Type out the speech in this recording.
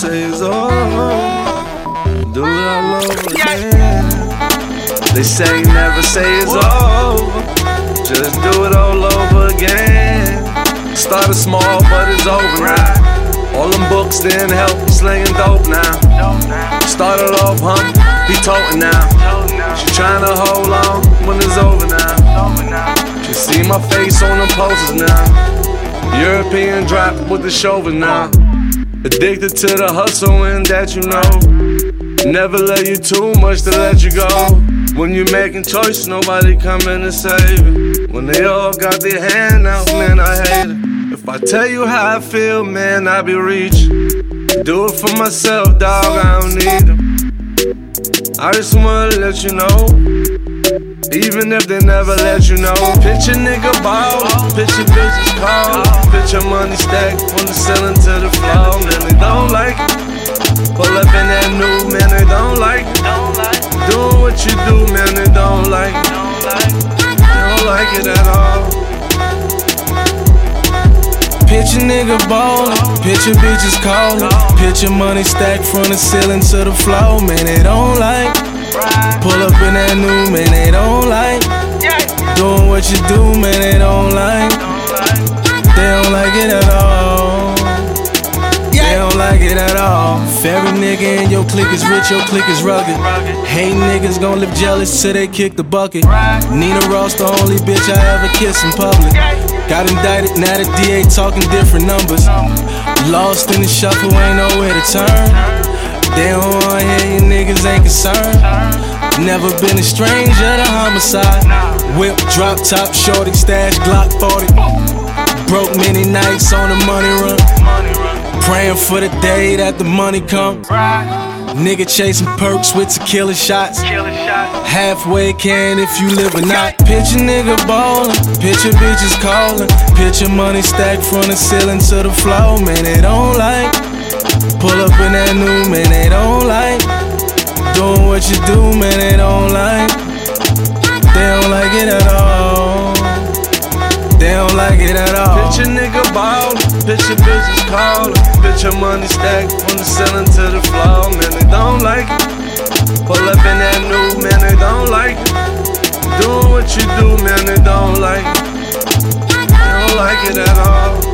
say it's over. Do it all over again. They say never say it's over. Just do it all over again. Started small, but it's over now. All them books didn't help, you slinging dope now. Started off hump, be toting now. She tryna hold on when it's over now. She see my face on the posters now. European drop with the shoulder now. Addicted to the hustle and that you know. Never love you too much to let you go. When you're making choices, nobody coming to save you. When they all got their hand out, man, I hate it. If I tell you how I feel, man, I be reaching. Do it for myself, dog, I don't need them. I just wanna let you know, even if they never let you know. Picture nigga ball, picture bitches call, picture money stacked from the ceiling to the floor. Man, they don't like it. Pull up in that new, man, they don't like it. Doing what you do, man, they don't like it. They don't like it at all. Picture nigga ballin', picture bitches callin', picture money stacked from the ceiling to the floor. Man, they don't like. Pull up in that new, man, they don't like. Doing what you do, man, they don't like. They don't like it at all. They don't like it at all. If every nigga in your clique is rich, your clique is rugged. Hate niggas gon' live jealous till they kick the bucket. Nina Ross, the only bitch I ever kissed in public. Got indicted, now the DA talking different numbers. Lost in the shuffle, ain't nowhere to turn. They don't wanna hear you niggas ain't concerned. Never been a stranger to homicide. Whip, drop top, shorty, stash, Glock 40. Broke many nights on the money run. Praying for the day that the money come. Nigga chasing perks with tequila shots. Halfway can if you live or not. Picture nigga ballin', picture bitches callin', picture money stacked from the ceiling to the floor. Man, they don't like. Pull up in that new, man, they don't like. Doing what you do, man, they don't like. They don't like it at all. They don't like it at all. Picture nigga ballin', picture bitches callin', picture money stacked from the ceiling to the floor. Man, they don't like it. Pull up in that new, man, they don't like it. Doing what you do, man, they don't like it. They don't like it at all.